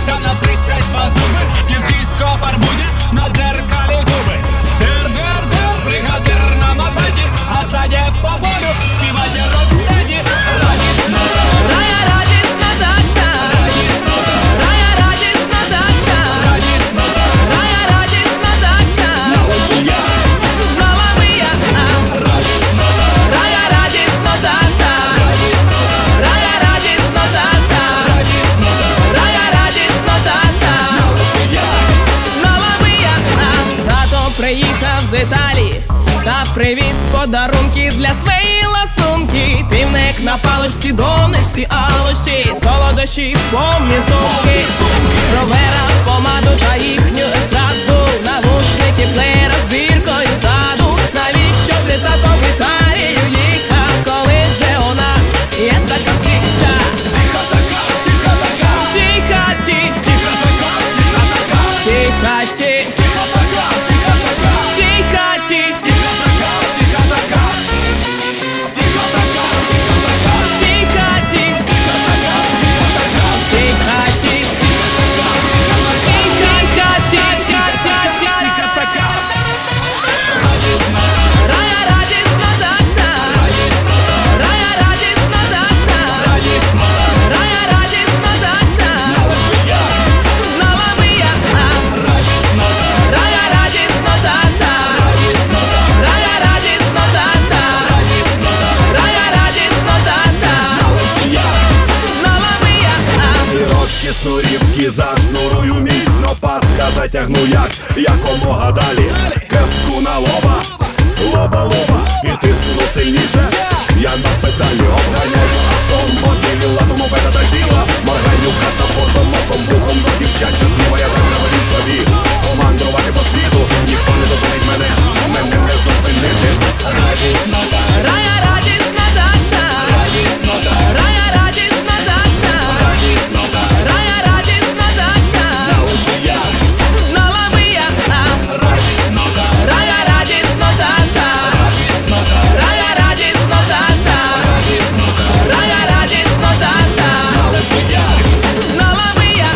Сміється на 32 зуби, дівчисько фарбує на дзеркалі губи. Дир-дир-дир, бригадир на мопеді, а ззаді по полю співає рок-стеді. Радісно так, Рая радісно так-так, радісно так, рая радісно так-так, радісно так. рая радісно так-так, Я знала би я, радісно так, рая радісно так-так, радісно так, рая радісно так-так, радісно так. рая радісно так-так, Я знала би я. Тато приїхав з Італії та привіз подарунки для своєї ласунки. Півник на паличці, донечці, алочці, солодощі, повні сумки, ровера, помаду та їхню естраду, навушники, плеєра з біркою ззаду. Навіщо ти, тато, в Італію їхав, коли вже у нас є така втіха? тиха така, тиха така, Тиха, тих, тиха така, тиха така, тиха, тих, тиха така, тиха така, тиха, тих, тиха така, тиха така, тиха така, тиха така, тиха, тих, тиха така, тиха така, тиха, тих, тиха така. Радісно так, рая радісно так-так, радісно так, рая радісно так-так, радісно так. рая радісно так-так, Я знала би я, радісно так, рая радісно так-так, радісно так, рая радісно так-так, радісно так. рая радісно так-так, Я знала би я. Широткі шнурівки зашнурую міцно, паска затягну якомога далі. Кепку на лоба, лоба, і тисну сильніше. Я на педалі обганяю автомобілі, ладу мопеда та зіла. Морганю катапортом, оком, вухом до дівчат, що зліва я так завалю собі. Помандрувати по світу, ніхто не зупинить мене, мене не зупинити. радісно так, Рая радісно так-так, радісно так, рая радісно так-так, радісно так. рая радісно так-так, Я знала би я, радісно так, рая радісно так-так, радісно так, рая радісно так-так, радісно так. рая радісно так-так, Я знала би я.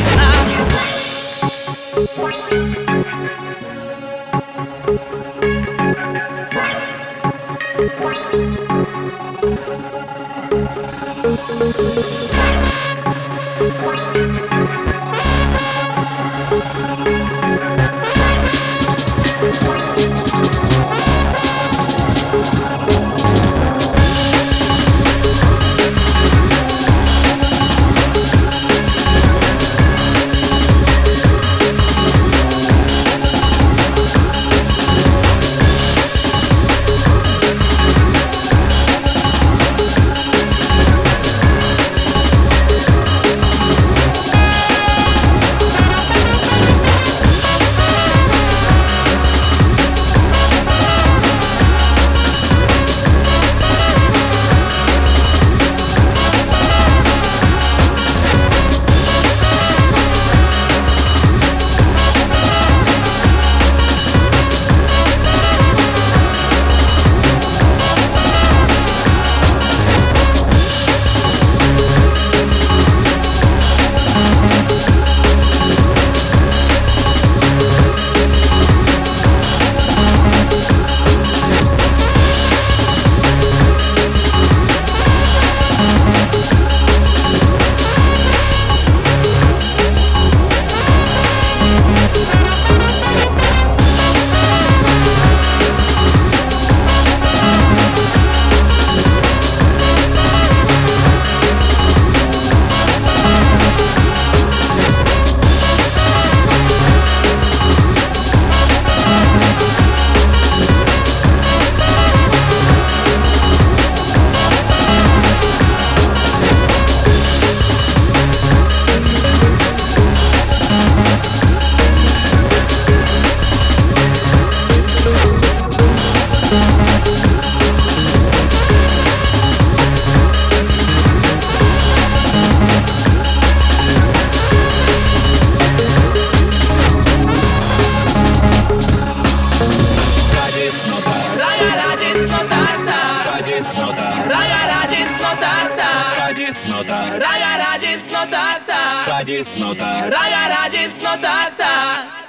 радісно так, Рая радісно так-так, радісно так, Рая радісно, так, так. радісно так. Рая радісно, так, так.